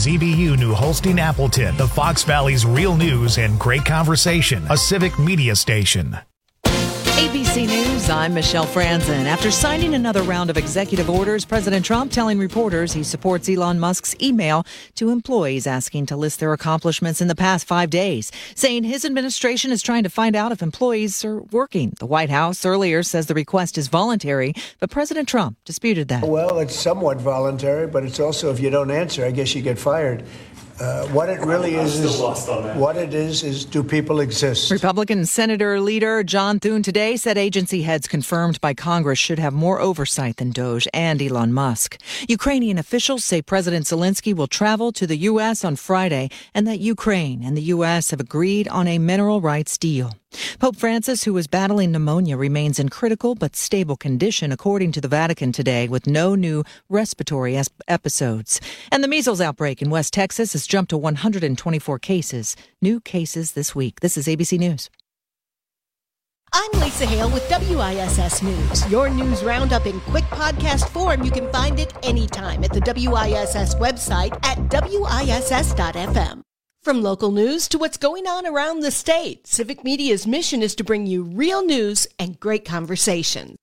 WZBU New Holstein Appleton, the Fox Valley's real news and great conversation, a civic media station. ABC News, I'm Michelle Franzen. After signing another round of executive orders, President Trump telling reporters he supports Elon Musk's email to employees asking to list their accomplishments in the past 5 days, saying his administration is trying to find out if employees are working. The White House earlier says the request is voluntary, but President Trump disputed that. Well, it's somewhat voluntary, but it's also if you don't answer, I guess you get fired. What it really is do people exist? Republican Senator leader John Thune today said agency heads confirmed by Congress should have more oversight than DOJ and Elon Musk. Ukrainian officials say President Zelensky will travel to the U.S. on Friday and that Ukraine and the U.S. have agreed on a mineral rights deal. Pope Francis, who is battling pneumonia, remains in critical but stable condition, according to the Vatican today, with no new respiratory episodes. And the measles outbreak in West Texas has jumped to 124 cases. New cases this week. This is ABC News. I'm Lisa Hale with WISS News. Your news roundup in quick podcast form. You can find it anytime at the WISS website at WISS.FM. From local news to what's going on around the state, Civic Media's mission is to bring you real news and great conversation.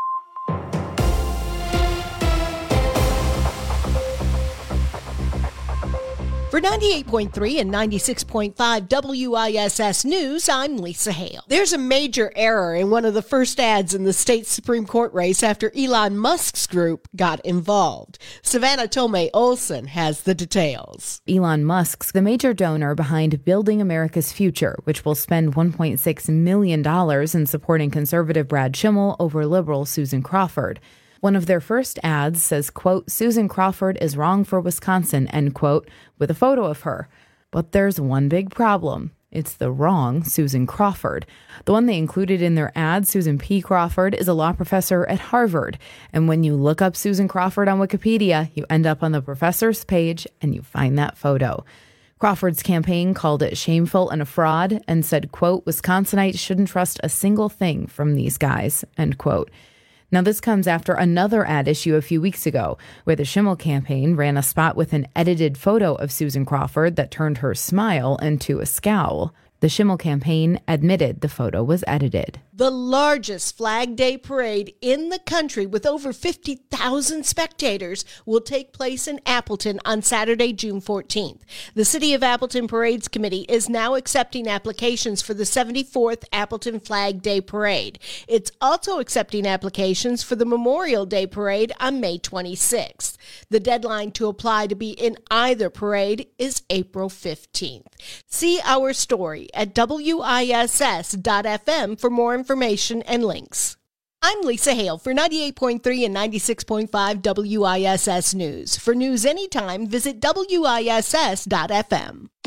For 98.3 and 96.5 WISS News, I'm Lisa Hale. There's a major error in one of the first ads in the state Supreme Court race after Elon Musk's group got involved. Savannah Tomei Olsen has the details. Elon Musk's the major donor behind Building America's Future, which will spend $1.6 million in supporting conservative Brad Schimmel over liberal Susan Crawford. One of their first ads says, quote, Susan Crawford is wrong for Wisconsin, end quote, with a photo of her. But there's one big problem. It's the wrong Susan Crawford. The one they included in their ad, Susan P. Crawford, is a law professor at Harvard. And when you look up Susan Crawford on Wikipedia, you end up on the professor's page and you find that photo. Crawford's campaign called it shameful and a fraud and said, quote, Wisconsinites shouldn't trust a single thing from these guys, end quote. Now, this comes after another ad issue a few weeks ago, where the Schimmel campaign ran a spot with an edited photo of Susan Crawford that turned her smile into a scowl. The Schimmel campaign admitted the photo was edited. The largest Flag Day parade in the country with over 50,000 spectators will take place in Appleton on Saturday, June 14th. The City of Appleton Parades Committee is now accepting applications for the 74th Appleton Flag Day Parade. It's also accepting applications for the Memorial Day Parade on May 26th. The deadline to apply to be in either parade is April 15th. See our story at WISS.FM for more information and links. I'm Lisa Hale for 98.3 and 96.5 WISS News. For news anytime, visit WISS.FM.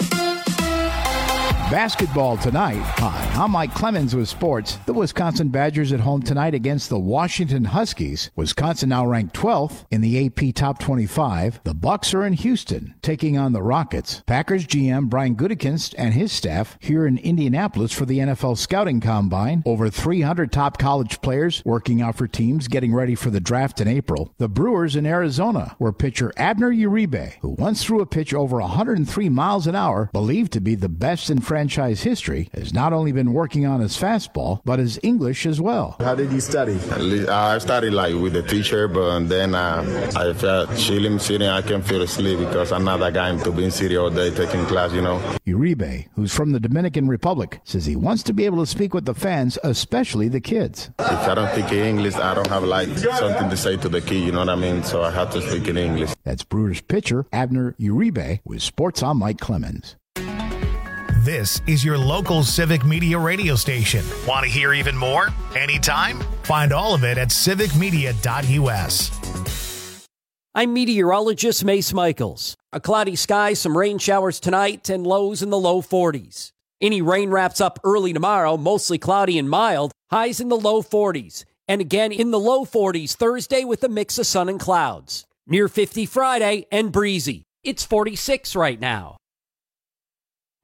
Basketball tonight. Hi, I'm Mike Clemens with sports. The Wisconsin Badgers at home tonight against the Washington Huskies. Wisconsin now ranked 12th in the AP Top 25. The Bucks are in Houston, taking on the Rockets. Packers GM Brian Gutekunst and his staff here in Indianapolis for the NFL Scouting Combine. Over 300 top college players working out for teams getting ready for the draft in April. The Brewers in Arizona, where pitcher Abner Uribe, who once threw a pitch over 103 miles an hour, believed to be the best in franchise history, has not only been working on his fastball, but his English as well. How did you study? I studied with the teacher, but then I felt chilling, sitting. I can't feel asleep because I'm not that guy to be in city all day taking class, Uribe, who's from the Dominican Republic, says he wants to be able to speak with the fans, especially the kids. If I don't speak English, I don't have something to say to the kid, you know what I mean? So I have to speak in English. That's Brewers pitcher Abner Uribe with Sports on Mike Clemens. This is your local Civic Media radio station. Want to hear even more? Anytime? Find all of it at civicmedia.us. I'm meteorologist Mace Michaels. A cloudy sky, some rain showers tonight, and lows in the low 40s. Any rain wraps up early tomorrow, mostly cloudy and mild, highs in the low 40s. And again in the low 40s Thursday with a mix of sun and clouds. Near 50 Friday and breezy. It's 46 right now.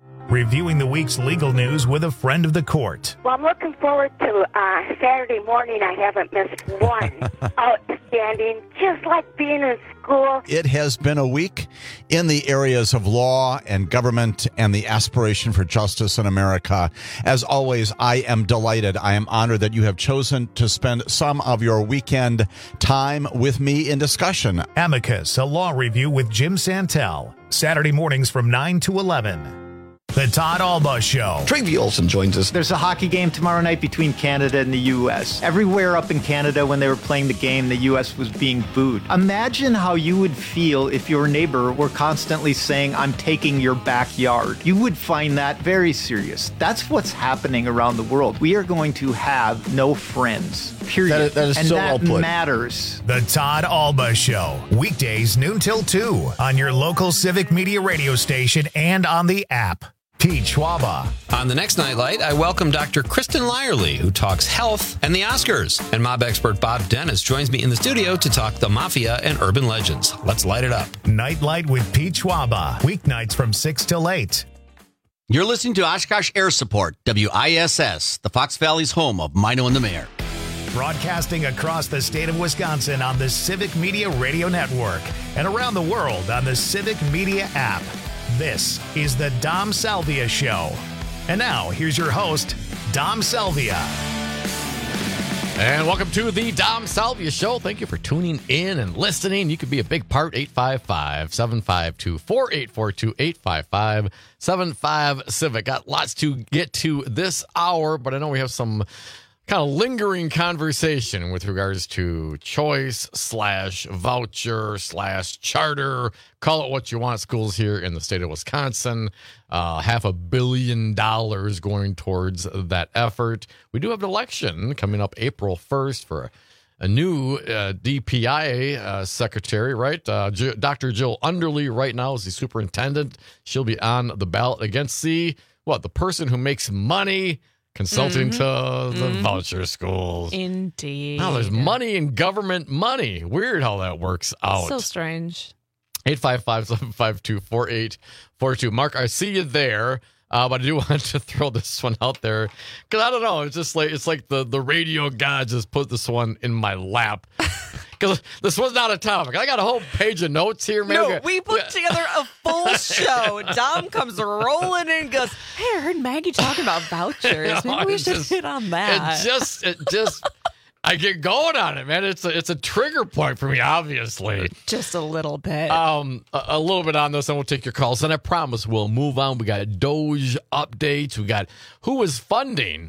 Reviewing the week's legal news with a friend of the court. Well, I'm looking forward to Saturday morning. I haven't missed one. Outstanding, just like being in school. It has been a week in the areas of law and government and the aspiration for justice in America. As always, I am delighted. I am honored that you have chosen to spend some of your weekend time with me in discussion. Amicus, a law review with Jim Santel. Saturday mornings from 9 to 11. The Todd Alba Show. Travi Olson joins us. There's a hockey game tomorrow night between Canada and the U.S. Everywhere up in Canada when they were playing the game, the U.S. was being booed. Imagine how you would feel if your neighbor were constantly saying, "I'm taking your backyard." You would find that very serious. That's what's happening around the world. We are going to have no friends, period. That is and so that well put. matters. The Todd Alba Show. Weekdays noon till 2 on your local Civic Media radio station and on the app. Pete Schwaba. On the next Nightlight, I welcome Dr. Kristen Lyerly, who talks health and the Oscars. And mob expert Bob Dennis joins me in the studio to talk the mafia and urban legends. Let's light it up. Nightlight with Pete Schwaba. Weeknights from 6 till 8. You're listening to Oshkosh Air Support, WISS, the Fox Valley's home of Mino and the Mayor. Broadcasting across the state of Wisconsin on the Civic Media Radio Network and around the world on the Civic Media app. This is the Dom Salvia Show. And now, here's your host, Dom Salvia. And welcome to the Dom Salvia Show. Thank you for tuning in and listening. You could be a big part, 855-752-4842, 855-75-CIVIC. Got lots to get to this hour, but I know we have some kind of lingering conversation with regards to choice/voucher/charter. Call it what you want. Schools here in the state of Wisconsin. $500 million going towards that effort. We do have an election coming up April 1st for a new DPI secretary, right? Dr. Jill Underly right now is the superintendent. She'll be on the ballot against the person who makes money consulting to the voucher schools. Indeed. Now there's money in government money. Weird how that works out. So strange. 855-752-4842. Mark, I see you there. But I do want to throw this one out there because I don't know. It's just like the radio god just put this one in my lap because this was not a topic. I got a whole page of notes here, man. No, we put together a full show. Dom comes rolling in and goes, "Hey, I heard Maggie talking about vouchers. Maybe we should hit on that." It just. I get going on it, man. It's a trigger point for me, obviously. Just a little bit. A little bit on this, and we'll take your calls. And I promise we'll move on. We got Doge updates. We got who was funding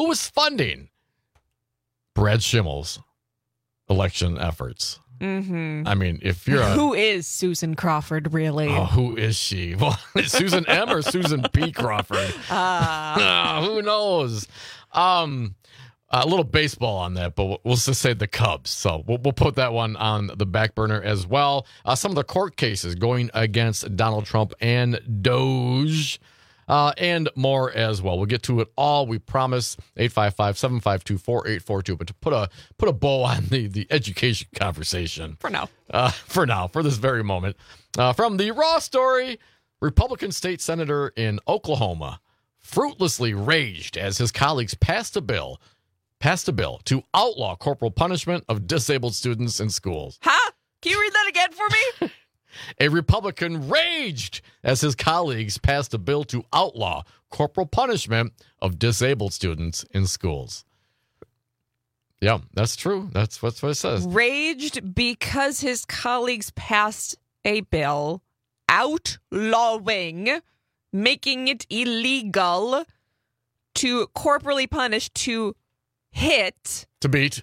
Brad Schimmel's election efforts. Mm-hmm. I mean, if you're who is Susan Crawford, really? Oh, who is she? Well, is Susan M. or Susan P. Crawford? Who knows? A little baseball on that, but we'll just say the Cubs. So we'll put that one on the back burner as well. Some of the court cases going against Donald Trump and Doge, and more as well. We'll get to it all, we promise. 855-752-4842. But to put a bow on the education conversation for now, for this very moment, from the Raw story, Republican state senator in Oklahoma fruitlessly raged as his colleagues passed a bill to outlaw corporal punishment of disabled students in schools. Huh? Can you read that again for me? A Republican raged as his colleagues passed a bill to outlaw corporal punishment of disabled students in schools. Yeah, that's true. That's what it says. Raged because his colleagues passed a bill outlawing, making it illegal to corporally punish, to hit, to beat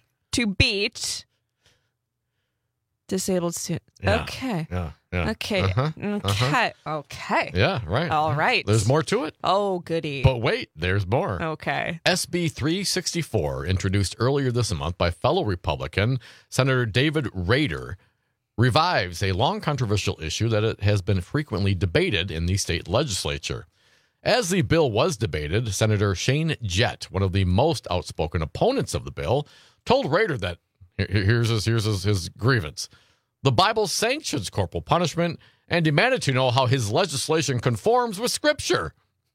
disabled students. Yeah. Okay. Yeah. Okay. Okay. Yeah, right. All right. There's more to it. Oh, goody. But wait, there's more. Okay. SB 364, introduced earlier this month by fellow Republican Senator David Rader, revives a long controversial issue that it has been frequently debated in the state legislature. As the bill was debated, Senator Shane Jett, one of the most outspoken opponents of the bill, told Rader that, here's his grievance, the Bible sanctions corporal punishment and demanded to know how his legislation conforms with Scripture.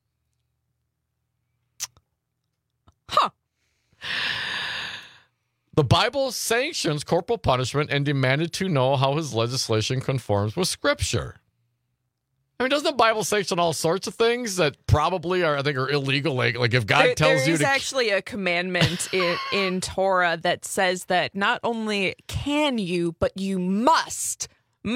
The Bible sanctions corporal punishment and demanded to know how his legislation conforms with Scripture. I mean, doesn't the Bible sanction all sorts of things that probably are illegal? Like if God tells you to... There is actually a commandment in Torah that says that not only can you, but you must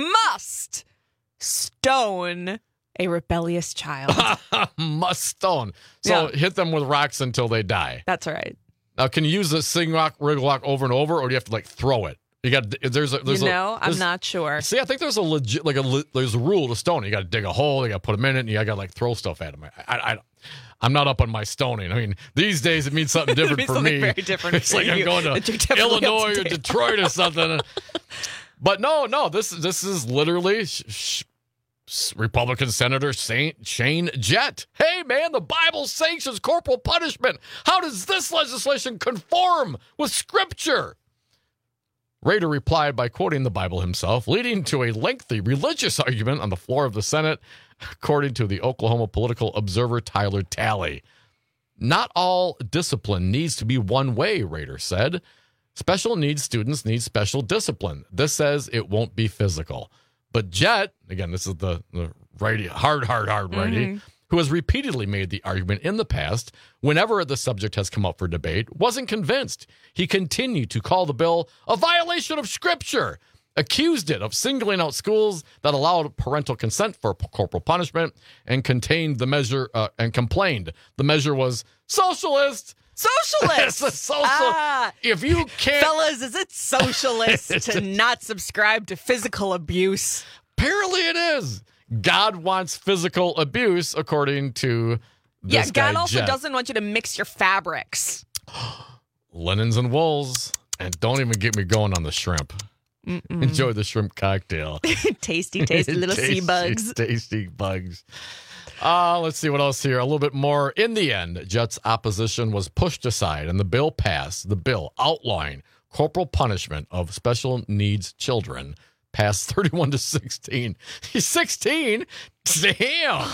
stone a rebellious child. Must stone. So hit them with rocks until they die. That's right. Now, can you use the sing rock, wriggle rock over and over, or do you have to throw it? You got I'm not sure. See, I think there's a legit there's a rule to stone. You got to dig a hole, you got to put them in it, and you got to throw stuff at them. I'm not up on my stoning. I mean, these days it means something different for me. Very different. It's like I'm going to Illinois or Detroit or something. But no, this is literally Republican Senator Shane Jett. Hey, man, the Bible sanctions corporal punishment. How does this legislation conform with Scripture? Rader replied by quoting the Bible himself, leading to a lengthy religious argument on the floor of the Senate, according to the Oklahoma political observer Tyler Talley. Not all discipline needs to be one way, Rader said. Special needs students need special discipline. This says it won't be physical. But Jett, again, this is the righty, hard righty, who has repeatedly made the argument in the past, whenever the subject has come up for debate, wasn't convinced. He continued to call the bill a violation of Scripture, accused it of singling out schools that allowed parental consent for corporal punishment, and contained the measure and complained the measure was socialist. Socialist. It's a if you can't, fellas, is it socialist to not subscribe to physical abuse? Apparently, it is. God wants physical abuse, according to this guy, God also Jett. doesn't want you to mix your fabrics. Linens and wools. And don't even get me going on the shrimp. Enjoy the shrimp cocktail. Tasty little sea bugs. Tasty bugs. Let's see what else here. A little bit more. In the end, Jett's opposition was pushed aside and the bill passed. The bill outlawing corporal punishment of special needs children passed 31-16. He's 16? Damn!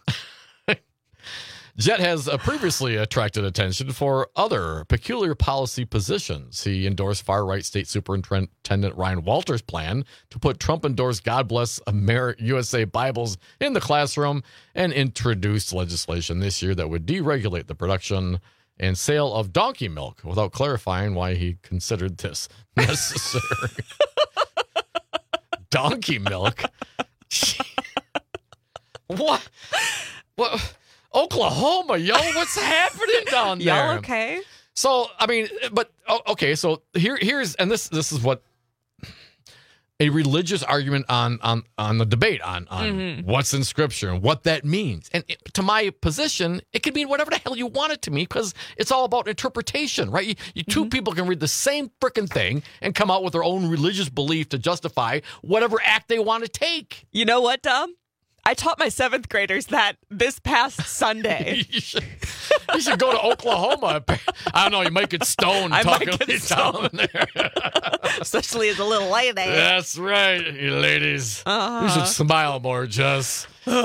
Jett has previously attracted attention for other peculiar policy positions. He endorsed far-right State Superintendent Ryan Walters' plan to put Trump-endorsed God Bless USA Bibles in the classroom and introduced legislation this year that would deregulate the production and sale of donkey milk without clarifying why he considered this necessary. Donkey milk? What? Oklahoma, yo, what's happening down there? Y'all okay? So, I mean, but okay, so here's and this is what a religious argument on the debate on what's in Scripture and what that means. And to my position, it could mean whatever the hell you want it to mean because it's all about interpretation, right? You two people can read the same freaking thing and come out with their own religious belief to justify whatever act they want to take. You know what, Dom? I taught my 7th graders that this past Sunday. You should go to Oklahoma. I don't know. You might get stoned. I might get stoned. There. Especially as a little lady. That's right, you ladies. You should smile more, Jess. So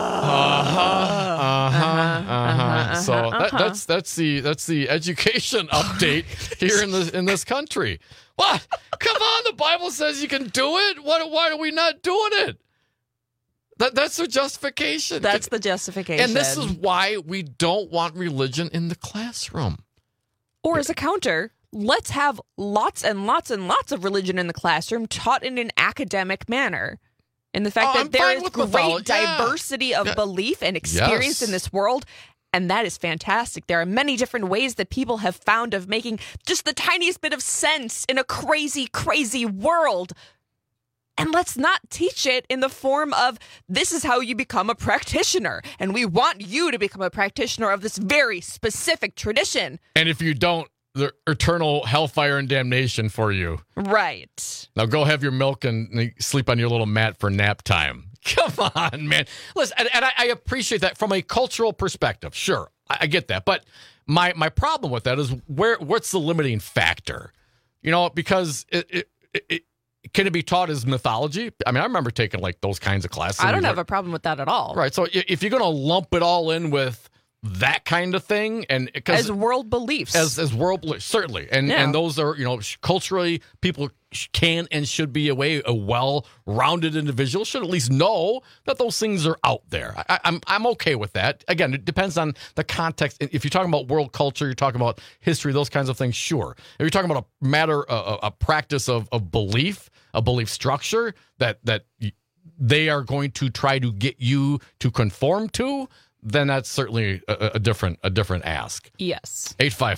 that's the education update here in this country. What? Come on, the Bible says you can do it. Why are we not doing it? That's the justification. That's the justification. And this is why we don't want religion in the classroom. Or as a counter, let's have lots and lots and lots of religion in the classroom taught in an academic manner. And the fact that there is great diversity of belief and experience in this world, and that is fantastic. There are many different ways that people have found of making just the tiniest bit of sense in a crazy, crazy world. And let's not teach it in the form of, this is how you become a practitioner. And we want you to become a practitioner of this very specific tradition. And if you don't, the eternal hellfire and damnation for you. Right. Now go have your milk and sleep on your little mat for nap time. Come on, man. Listen, and I appreciate that from a cultural perspective. Sure, I get that. But my problem with that is what's the limiting factor? You know, because can it be taught as mythology? I mean, I remember taking like those kinds of classes. I don't have a problem with that at all. Right. So if you're going to lump it all in with that kind of thing, and as world beliefs, as world beliefs, certainly, and those are culturally people can and should be a well-rounded individual should at least know that those things are out there. I'm okay with that. Again, it depends on the context. If you're talking about world culture, you're talking about history, those kinds of things, sure. If you're talking about a matter, a practice of belief, a belief structure that they are going to try to get you to conform to, then that's certainly a different ask. Yes.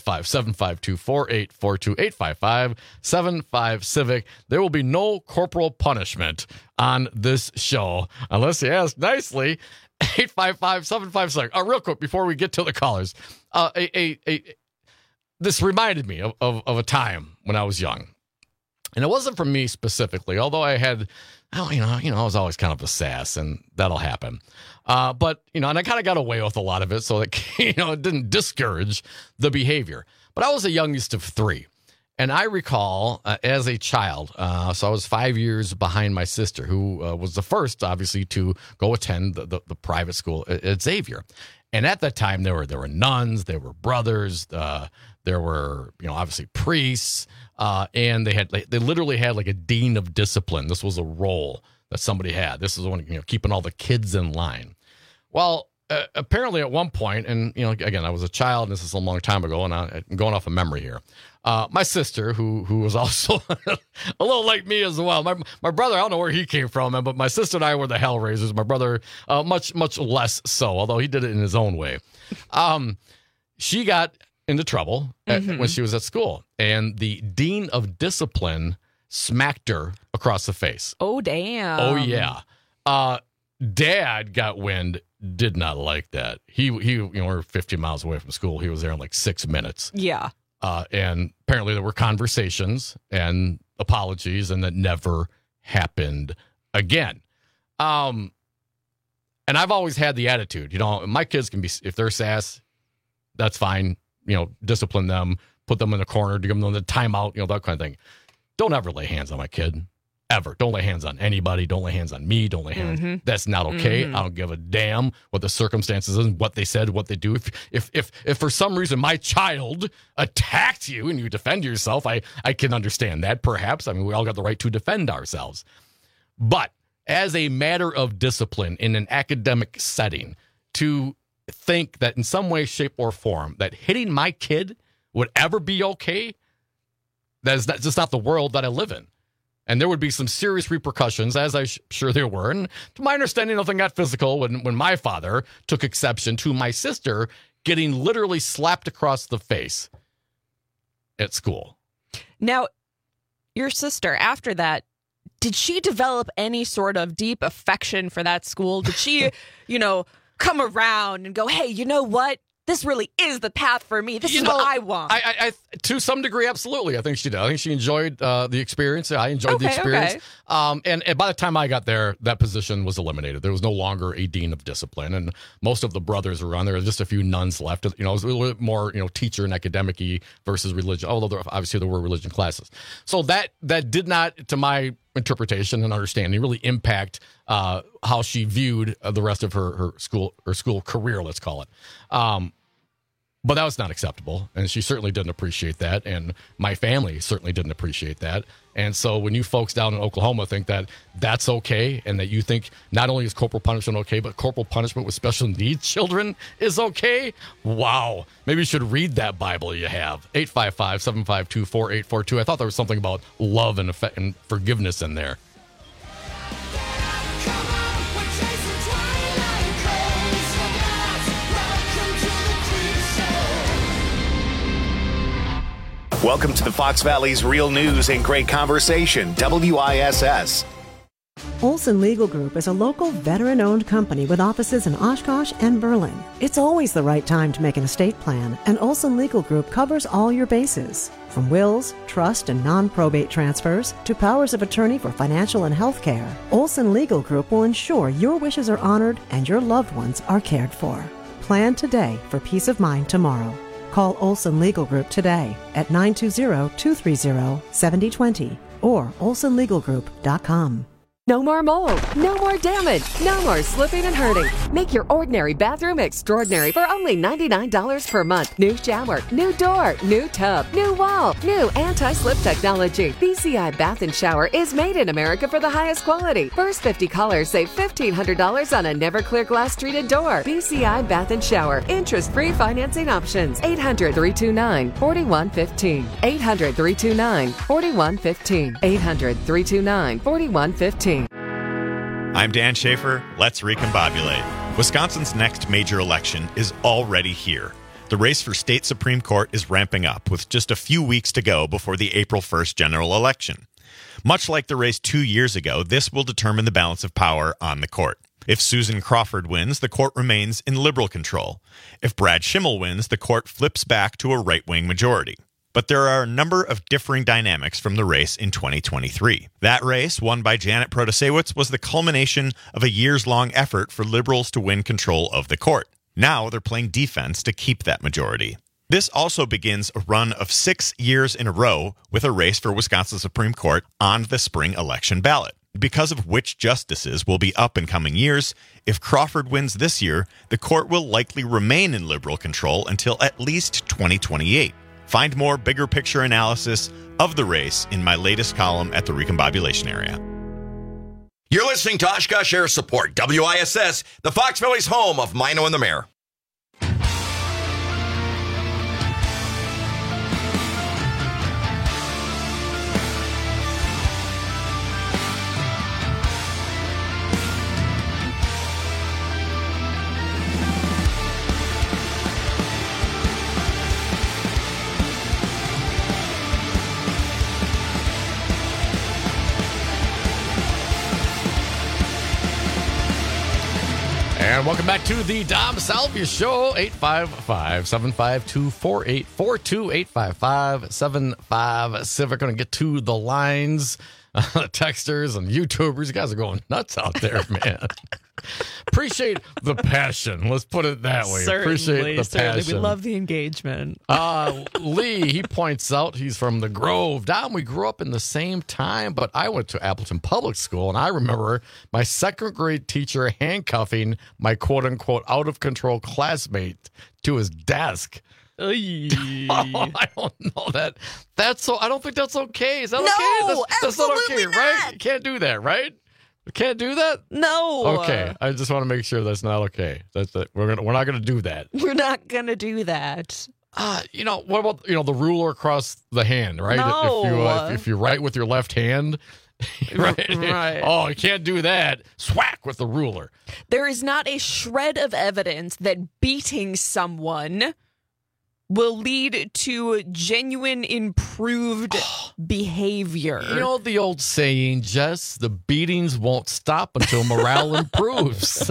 855-752-4842, 855-75-CIVIC. There will be no corporal punishment on this show unless you ask nicely. 855-756. Real quick, before we get to the callers, this reminded me of a time when I was young. And it wasn't from me specifically, although I had, I was always kind of a sass, and that'll happen. But and I kind of got away with a lot of it, so that, it didn't discourage the behavior. But I was the youngest of three. And I recall as a child, so I was 5 years behind my sister, who was the first, obviously, to go attend the private school at Xavier. And at that time, there were nuns, there were brothers, there were, obviously priests, and they literally had like a dean of discipline. This was a role that somebody had. This is one, keeping all the kids in line. Well, apparently at one point, and again, I was a child, and this is a long time ago, and I'm going off of memory here. My sister, who was also a little like me as well. My brother, I don't know where he came from, but my sister and I were the Hellraisers. My brother, much less so, although he did it in his own way. She got into trouble when she was at school, and the dean of discipline smacked her across the face. Oh, damn. Oh, yeah. Dad got wind, did not like that. He we're 50 miles away from school. He was there in like 6 minutes. Yeah. And apparently there were conversations and apologies, and that never happened again. And I've always had the attitude, my kids can be, if they're sass, that's fine. Discipline them, put them in the corner, give them the timeout, that kind of thing. Don't ever lay hands on my kid. Ever. Don't lay hands on anybody. Don't lay hands on me. Don't lay hands. Mm-hmm. That's not okay. Mm-hmm. I don't give a damn what the circumstances is, what they said, what they do. If for some reason my child attacked you and you defend yourself, I can understand that, perhaps. I mean, we all got the right to defend ourselves. But as a matter of discipline in an academic setting, to think that in some way, shape, or form that hitting my kid would ever be okay, that's just not the world that I live in. And there would be some serious repercussions, as I'm sure there were. And to my understanding, nothing got physical when my father took exception to my sister getting literally slapped across the face at school. Now, your sister, after that, did she develop any sort of deep affection for that school? Did she, come around and go, hey, you know what? This really is the path for me. This is what I want. I to some degree, absolutely. I think she did. I think she enjoyed the experience. I enjoyed the experience. Okay. And by the time I got there, that position was eliminated. There was no longer a dean of discipline, and most of the brothers were on there. Just a few nuns left. It was a little bit more, teacher and academic-y versus religion. Although obviously there were religion classes. So that did not, to my interpretation and understanding, really impact how she viewed the rest of her school career, let's call it. But that was not acceptable, and she certainly didn't appreciate that, and my family certainly didn't appreciate that. And so when you folks down in Oklahoma think that that's okay, and that you think not only is corporal punishment okay, but corporal punishment with special needs children is okay, wow. Maybe you should read that Bible you have. 855-752-4842. I thought there was something about love and forgiveness in there. Welcome to the Fox Valley's Real News and Great Conversation, WISS. Olson Legal Group is a local veteran-owned company with offices in Oshkosh and Berlin. It's always the right time to make an estate plan, and Olson Legal Group covers all your bases. From wills, trust, and non-probate transfers to powers of attorney for financial and health care, Olson Legal Group will ensure your wishes are honored and your loved ones are cared for. Plan today for peace of mind tomorrow. Call Olson Legal Group today at 920-230-7020 or olsonlegalgroup.com. No more mold, no more damage, no more slipping and hurting. Make your ordinary bathroom extraordinary for only $99 per month. New shower, new door, new tub, new wall, new anti-slip technology. BCI Bath & Shower is made in America for the highest quality. First 50 callers save $1,500 on a never-clear glass treated door. BCI Bath & Shower. Interest-free financing options. 800-329-4115. 800-329-4115. 800-329-4115. I'm Dan Schaefer. Let's recombobulate. Wisconsin's next major election is already here. The race for state Supreme Court is ramping up with just a few weeks to go before the April 1st general election. Much like the race 2 years ago, this will determine the balance of power on the court. If Susan Crawford wins, the court remains in liberal control. If Brad Schimmel wins, the court flips back to a right-wing majority. But there are a number of differing dynamics from the race in 2023. That race, won by Janet Protasiewicz, was the culmination of a years-long effort for liberals to win control of the court. Now they're playing defense to keep that majority. This also begins a run of 6 years in a row with a race for Wisconsin Supreme Court on the spring election ballot. Because of which justices will be up in coming years, if Crawford wins this year, the court will likely remain in liberal control until at least 2028. Find more bigger picture analysis of the race in my latest column at the Recombobulation Area. You're listening to Oshkosh Air Support, WISS, the Fox Valley's home of Mino and the Mayor. And welcome back to the Dom Salvia Show, 855-752-4842, 855-75-Civic. Going to get to the lines, texters and YouTubers. You guys are going nuts out there, man. Appreciate the passion. Let's put it that way. Appreciate the passion. We love the engagement. Lee, he points out he's from the Grove. Dom, we grew up in the same time, but I went to Appleton Public School, and I remember my second grade teacher handcuffing my quote-unquote out-of-control classmate to his desk. Oh, I don't know that. That's so. I don't think that's okay. Is that okay? That's not okay, right? You can't do that, right? We can't do that? No. Okay. I just want to make sure that's not okay. We're not going to do that. We're not going to do that. What about the ruler across the hand, right? No. If you write with your left hand, right? Oh, you can't do that. Swack with the ruler. There is not a shred of evidence that beating someone will lead to genuine improved behavior. You know the old saying, Jess, the beatings won't stop until morale improves.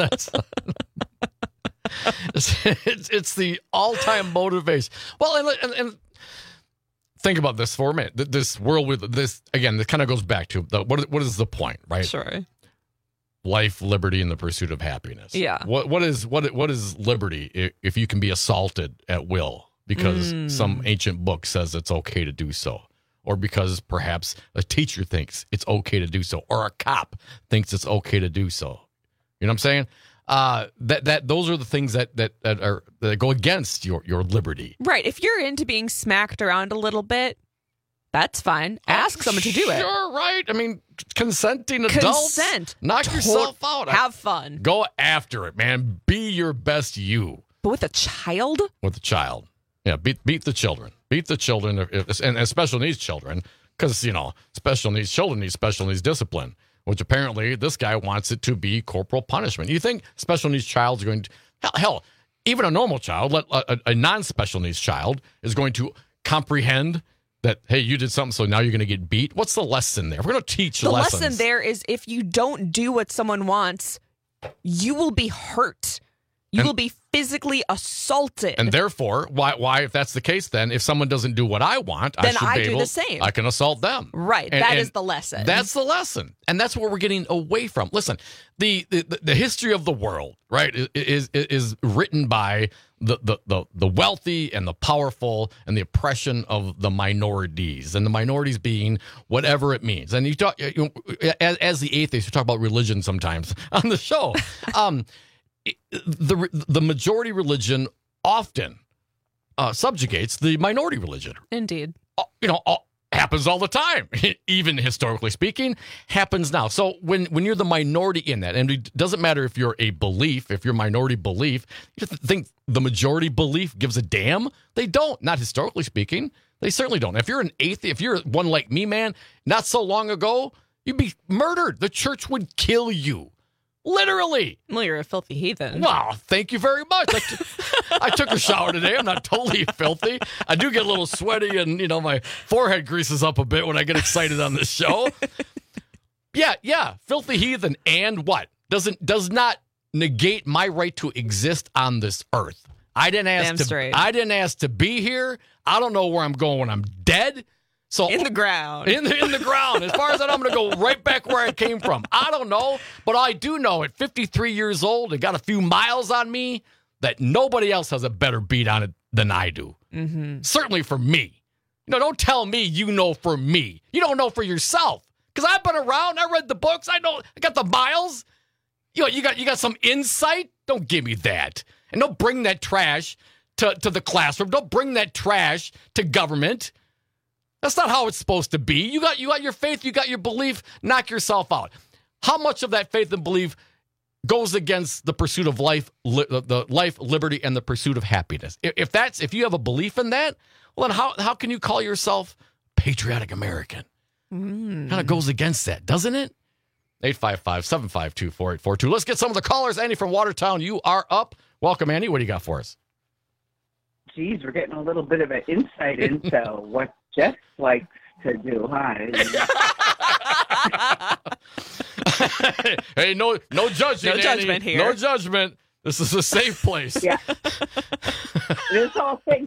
It's the all-time motivation. Well, and think about this for a minute. This world with this, again, this kind of goes back to what is the point, right? Sure. Life, liberty, and the pursuit of happiness. Yeah. What is liberty if you can be assaulted at will? Because some ancient book says it's okay to do so, or because perhaps a teacher thinks it's okay to do so, or a cop thinks it's okay to do so. You know what I'm saying? That those are the things that go against your liberty. Right. If you're into being smacked around a little bit, that's fine. Ask someone to do it. Sure, right. I mean, consenting adults. Consent. Knock yourself out. Have fun. Go after it, man. Be your best you. But with a child? With a child. Yeah, beat the children. Beat the children, and special needs children, because, special needs children need special needs discipline, which apparently this guy wants it to be corporal punishment. You think special needs child's going to, hell, even a normal child, a non-special needs child is going to comprehend that, hey, you did something, so now you're going to get beat? What's the lesson there? We're going to teach lessons. The lesson there is if you don't do what someone wants, you will be hurt. You will be physically assaulted. And therefore, why, if that's the case, then if someone doesn't do what I want, then I should do the same. I can assault them. Right. That is the lesson. That's the lesson. And that's what we're getting away from. Listen, the history of the world, right, is written by the wealthy and the powerful and the oppression of the minorities, and the minorities being whatever it means. And you talk, as the atheist, you talk about religion sometimes on the show. The majority religion often subjugates the minority religion. Indeed. Happens all the time, even historically speaking, happens now. So when you're the minority in that, and it doesn't matter if you're a belief, if you're minority belief, you think the majority belief gives a damn? They don't, not historically speaking. They certainly don't. If you're an atheist, if you're one like me, man, not so long ago, you'd be murdered. The church would kill you. Literally. Well, you're a filthy heathen. Wow, thank you very much. I took a shower today. I'm not totally filthy. I do get a little sweaty, and my forehead greases up a bit when I get excited on this show. Yeah, filthy heathen. And what? Does not negate my right to exist on this earth. I didn't ask to be here. I don't know where I'm going when I'm dead. So in the ground. In the ground. As far as that, I'm going to go right back where I came from. I don't know, but I do know at 53 years old and got a few miles on me that nobody else has a better beat on it than I do. Mm-hmm. Certainly for me. Don't tell me you know for me. You don't know for yourself. Because I've been around. I read the books. I know. I got the miles. You got some insight. Don't give me that. And don't bring that trash to the classroom. Don't bring that trash to government. That's not how it's supposed to be. You got your faith, you got your belief, knock yourself out. How much of that faith and belief goes against the pursuit of life, the life, liberty, and the pursuit of happiness? If you have a belief in that, well, then how can you call yourself patriotic American? Kind of goes against that, doesn't it? 855-752-4842. Let's get some of the callers. Annie from Watertown, you are up. Welcome, Annie. What do you got for us? Geez, we're getting a little bit of an insight into what Jeff likes to do, huh? Hey, no judging, no judgment Annie. here. No judgment. This is a safe place. Yeah. This whole thing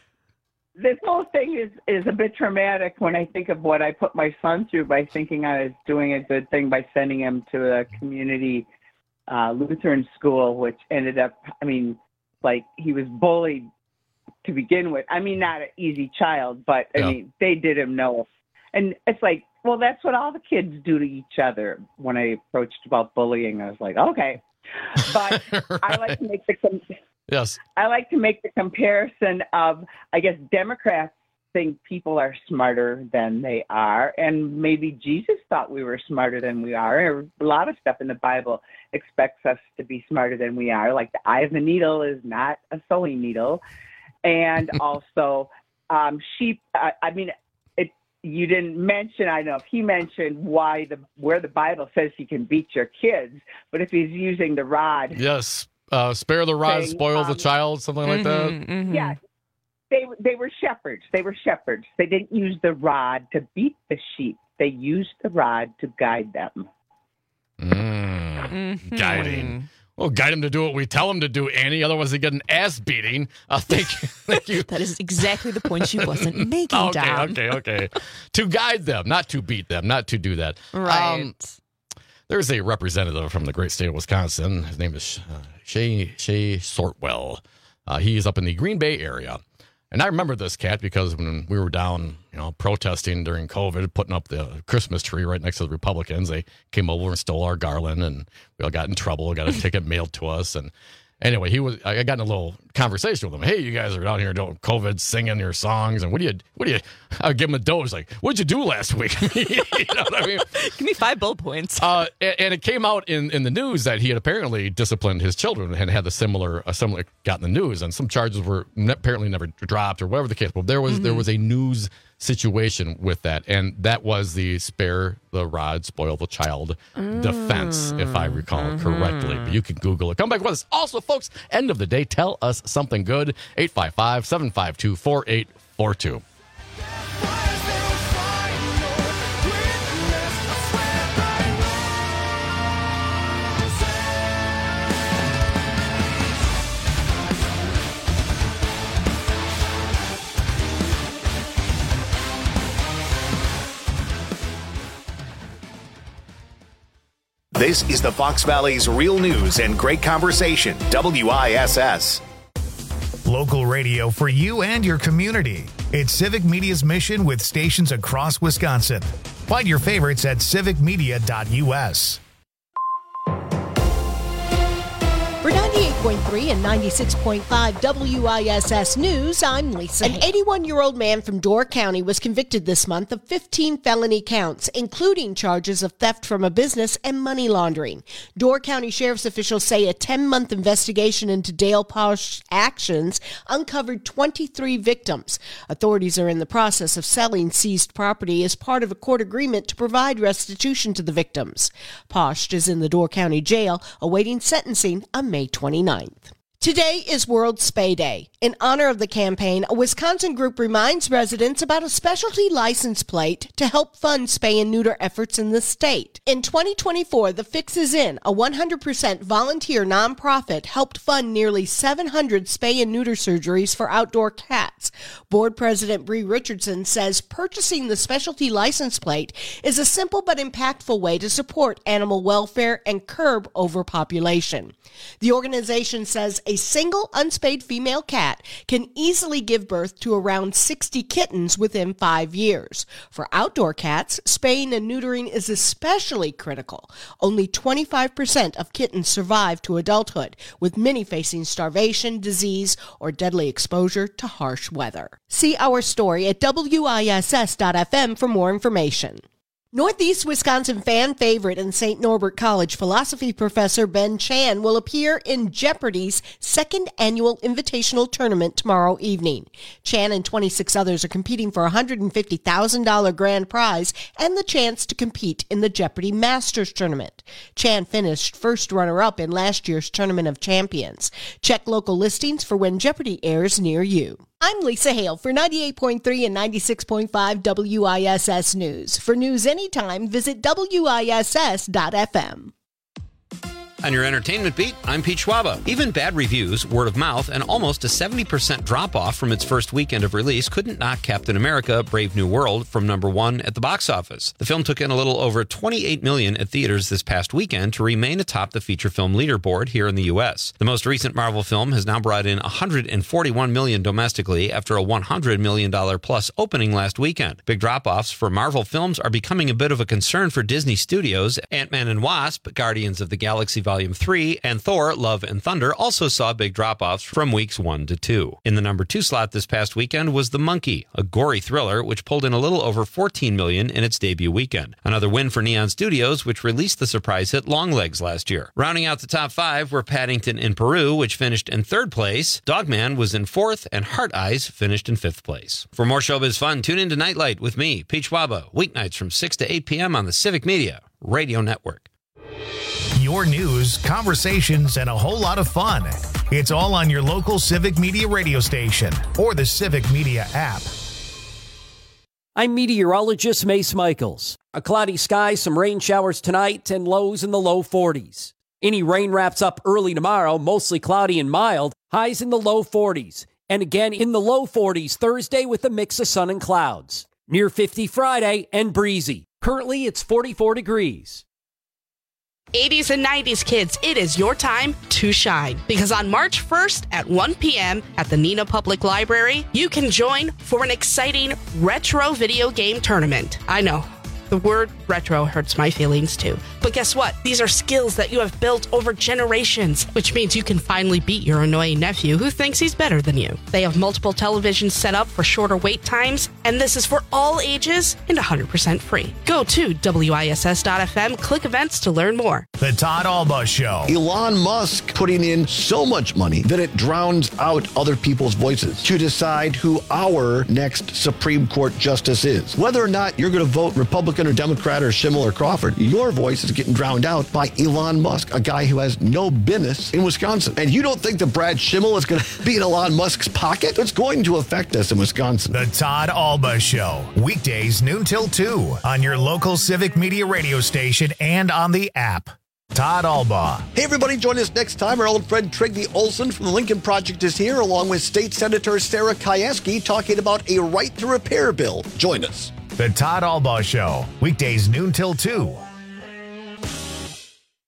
is a bit traumatic when I think of what I put my son through by thinking I was doing a good thing by sending him to a community Lutheran school, which ended up, he was bullied to begin with. Not an easy child, but they did him no. And it's like, well, that's what all the kids do to each other. When I approached about bullying, I was like, okay. But right. I like to make the comparison of, I guess, Democrats think people are smarter than they are, and maybe Jesus thought we were smarter than we are. A lot of stuff in the Bible expects us to be smarter than we are, like the eye of the needle is not a sewing needle. And also, sheep. You didn't mention. I don't know if he mentioned where the Bible says you can beat your kids, but if he's using the rod, yes, spare the rod, spoil the child, something like that. Mm-hmm. Yeah, they were shepherds. They were shepherds. They didn't use the rod to beat the sheep. They used the rod to guide them. Guiding. Well, guide them to do what we tell them to do, Annie. Otherwise, they get an ass beating. Thank you. That is exactly the point she wasn't making, Dom. Okay. To guide them, not to beat them, not to do that. Right. There's a representative from the great state of Wisconsin. His name is Shay Sortwell. He's up in the Green Bay area. And I remember this cat because when we were down, protesting during COVID, putting up the Christmas tree right next to the Republicans, they came over and stole our garland, and we all got in trouble. Got a ticket mailed to us, and anyway, I got in a little conversation with him. Hey, you guys are down here doing COVID, singing your songs, and what do you? I give him a doze. Like, what'd you do last week? You know what I mean? Give me 5 bullet points. And it came out in the news that he had apparently disciplined his children and had a similar got in the news, and some charges were apparently never dropped or whatever the case. But there was a news situation with that, and that was the spare the rod, spoil the child defense, if I recall correctly. But you can Google it. Come back with us. Also, folks, end of the day, tell us something good. 855-752-4842. This is the Fox Valley's Real News and Great Conversation, WISS. Local radio for you and your community. It's Civic Media's mission with stations across Wisconsin. Find your favorites at civicmedia.us. For 98.3 and 96.5 WISS News, I'm Lisa. An 81-year-old man from Door County was convicted this month of 15 felony counts, including charges of theft from a business and money laundering. Door County Sheriff's officials say a 10-month investigation into Dale Posh's actions uncovered 23 victims. Authorities are in the process of selling seized property as part of a court agreement to provide restitution to the victims. Posh is in the Door County Jail awaiting sentencing on May 29th. Today is World Spay Day. In honor of the campaign, a Wisconsin group reminds residents about a specialty license plate to help fund spay and neuter efforts in the state. In 2024, the Fix Is In, a 100% volunteer nonprofit, helped fund nearly 700 spay and neuter surgeries for outdoor cats. Board President Bree Richardson says purchasing the specialty license plate is a simple but impactful way to support animal welfare and curb overpopulation. The organization says a single unspayed female cat can easily give birth to around 60 kittens within 5 years. For outdoor cats, spaying and neutering is especially critical. Only 25% of kittens survive to adulthood, with many facing starvation, disease, or deadly exposure to harsh weather. See our story at WISS.FM for more information. Northeast Wisconsin fan favorite and St. Norbert College philosophy professor Ben Chan will appear in Jeopardy's second annual invitational tournament tomorrow evening. Chan and 26 others are competing for a $150,000 grand prize and the chance to compete in the Jeopardy Masters tournament. Chan finished first runner-up in last year's Tournament of Champions. Check local listings for when Jeopardy airs near you. I'm Lisa Hale for 98.3 and 96.5 WISS News. For news anytime, visit WISS.FM. On your entertainment beat, I'm Pete Schwaba. Even bad reviews, word of mouth, and almost a 70% drop-off from its first weekend of release couldn't knock Captain America: Brave New World from number one at the box office. The film took in a little over $28 million at theaters this past weekend to remain atop the feature film leaderboard here in the U.S. The most recent Marvel film has now brought in $141 million domestically after a $100 million plus opening last weekend. Big drop-offs for Marvel films are becoming a bit of a concern for Disney Studios. Ant-Man and Wasp, Guardians of the Galaxy Volume 3, and Thor: Love and Thunder also saw big drop-offs from weeks 1 to 2. In the number 2 slot this past weekend was The Monkey, a gory thriller which pulled in a little over $14 million in its debut weekend. Another win for Neon Studios, which released the surprise hit Longlegs last year. Rounding out the top 5 were Paddington in Peru, which finished in 3rd place. Dogman was in 4th, and Heart Eyes finished in 5th place. For more showbiz fun, tune in to Nightlight with me, Pete Schwaba, weeknights from 6 to 8 p.m. on the Civic Media Radio Network. Your news, conversations, and a whole lot of fun. It's all on your local Civic Media radio station or the Civic Media app. I'm meteorologist Mace Michaels. A cloudy sky, some rain showers tonight, and lows in the low 40s. Any rain wraps up early tomorrow, mostly cloudy and mild, highs in the low 40s. And again in the low 40s Thursday with a mix of sun and clouds. Near 50 Friday and breezy. Currently, it's 44 degrees. 80s and 90s kids, it is your time to shine. Because on March 1st at 1 p.m. at the Neenah Public Library, you can join for an exciting retro video game tournament. I know, the word retro hurts my feelings too. But guess what? These are skills that you have built over generations, which means you can finally beat your annoying nephew who thinks he's better than you. They have multiple televisions set up for shorter wait times, and this is for all ages and 100% free. Go to WISS.FM, click events to learn more. The Todd Alba Show. Elon Musk putting in so much money that it drowns out other people's voices to decide who our next Supreme Court justice is. Whether or not you're going to vote Republican or Democrat or Schimmel or Crawford, your voice is getting drowned out by Elon Musk, a guy who has no business in Wisconsin. And you don't think that Brad Schimmel is going to be in Elon Musk's pocket? It's going to affect us in Wisconsin. The Todd Alba Show. Weekdays noon till 2 on your local Civic Media radio station and on the app. Todd Alba. Hey, everybody, join us next time. Our old friend Trygve Olsen from the Lincoln Project is here, along with State Senator Sarah Kieski, talking about a right to repair bill. Join us. The Todd Alba Show. Weekdays noon till 2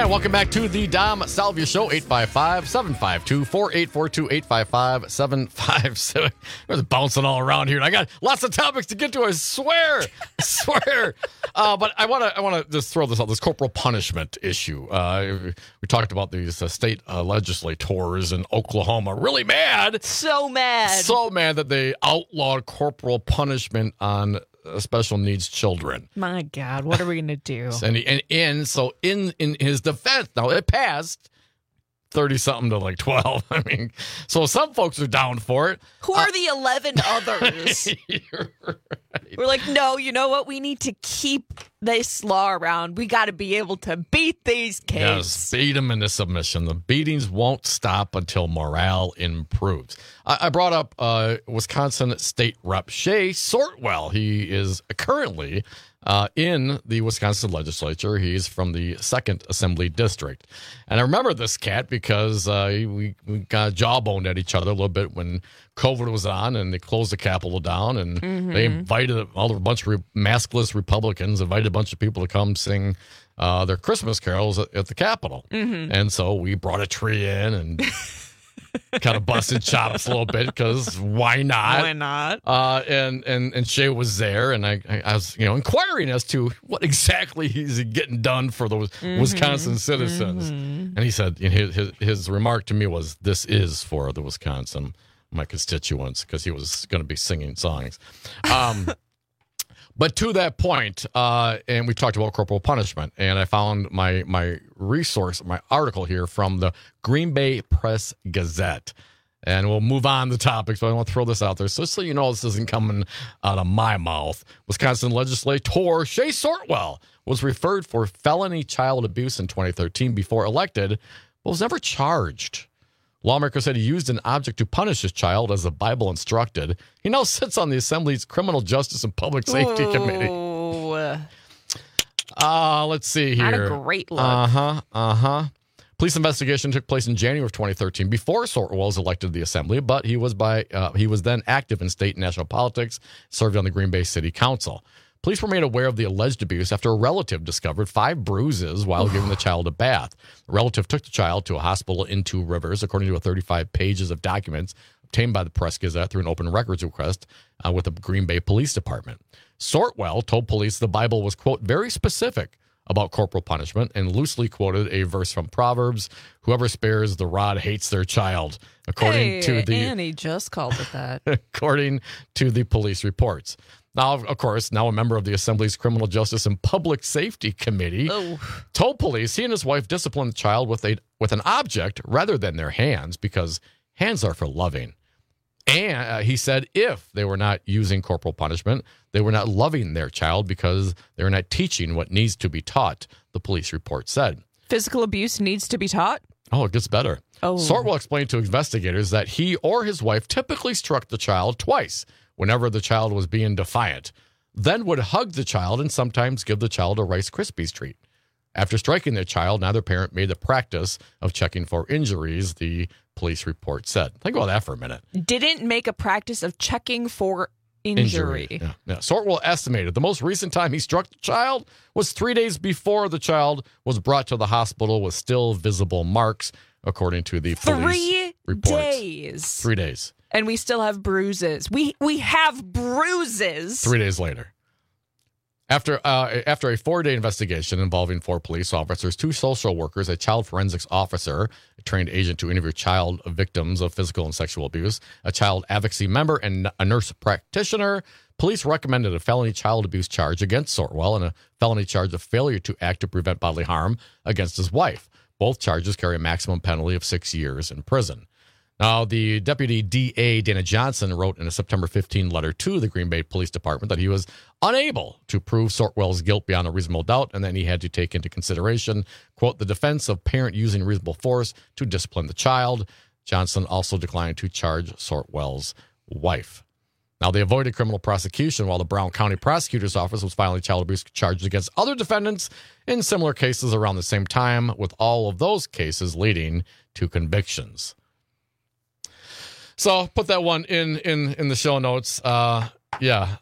And welcome back to the Dom Salvia Show, 855-752-4842, 855-757. We're bouncing all around here, and I got lots of topics to get to, I swear. But I want to just throw this out, this corporal punishment issue. We talked about these state legislators in Oklahoma really mad. So mad that they outlawed corporal punishment on special needs children. My God, what are we going to do? And in his defense, now it passed 30-something to like 12. I mean, so some folks are down for it. Who are the 11 others? Right. We're like, no, you know what? We need to keep this law around. We got to be able to beat these kids. Yes, beat them into submission. The beatings won't stop until morale improves. I brought up Wisconsin State Rep Shay Sortwell. He is currently in the Wisconsin legislature. He's from the 2nd Assembly District. And I remember this cat because we got jawboned at each other a little bit when COVID was on and they closed the Capitol down, and they invited a bunch of maskless Republicans, invited a bunch of people to come sing their Christmas carols at the Capitol. And so we brought a tree in and kind of busted chops a little bit because why not? Why not? And Shay was there, and I was inquiring as to what exactly he's getting done for those Wisconsin citizens. And he said his remark to me was, "This is for the Wisconsin, my constituents," because he was going to be singing songs. But to that point, and we talked about corporal punishment, and I found my resource, my article here from the Green Bay Press Gazette. And we'll move on to topics, but I want to throw this out there. So you know this isn't coming out of my mouth. Wisconsin legislator Shay Sortwell was referred for felony child abuse in 2013 before elected, but was never charged. Lawmaker said he used an object to punish his child, as the Bible instructed. He now sits on the Assembly's Criminal Justice and Public Safety Committee. Let's see here. Not a great look. Police investigation took place in January of 2013 before Sortwell was elected to the Assembly, but he was then active in state and national politics, served on the Green Bay City Council. Police were made aware of the alleged abuse after a relative discovered 5 bruises while giving the child a bath. The relative took the child to a hospital in Two Rivers, according to 35 pages of documents obtained by the Press Gazette through an open records request with the Green Bay Police Department. Sortwell told police the Bible was, quote, very specific about corporal punishment and loosely quoted a verse from Proverbs, "Whoever spares the rod hates their child," according to the Annie just called it that. according to the police reports. Now, of course, a member of the Assembly's Criminal Justice and Public Safety Committee told police he and his wife disciplined the child with an object rather than their hands, because hands are for loving. And he said if they were not using corporal punishment, they were not loving their child because they were not teaching what needs to be taught, the police report said. Physical abuse needs to be taught? Oh, it gets better. Sortwell explained to investigators that he or his wife typically struck the child twice whenever the child was being defiant, then would hug the child and sometimes give the child a Rice Krispies treat. After striking their child, neither parent made a practice of checking for injuries, the police report said. Think about that for a minute. Didn't make a practice of checking for injury. Yeah. Sortwell estimated the most recent time he struck the child was 3 days before the child was brought to the hospital with still visible marks, according to the police reports. 3 days. 3 days. And we still have bruises. We have bruises. 3 days later. After a 4-day investigation involving 4 police officers, 2 social workers, a child forensics officer, a trained agent to interview child victims of physical and sexual abuse, a child advocacy member, and a nurse practitioner, police recommended a felony child abuse charge against Sortwell and a felony charge of failure to act to prevent bodily harm against his wife. Both charges carry a maximum penalty of 6 years in prison. Now, the deputy DA, Dana Johnson, wrote in a September 15 letter to the Green Bay Police Department that he was unable to prove Sortwell's guilt beyond a reasonable doubt, and then he had to take into consideration, quote, the defense of parent using reasonable force to discipline the child. Johnson also declined to charge Sortwell's wife. Now, they avoided criminal prosecution while the Brown County Prosecutor's Office was filing child abuse charges against other defendants in similar cases around the same time, with all of those cases leading to convictions. So put that one in the show notes. Statement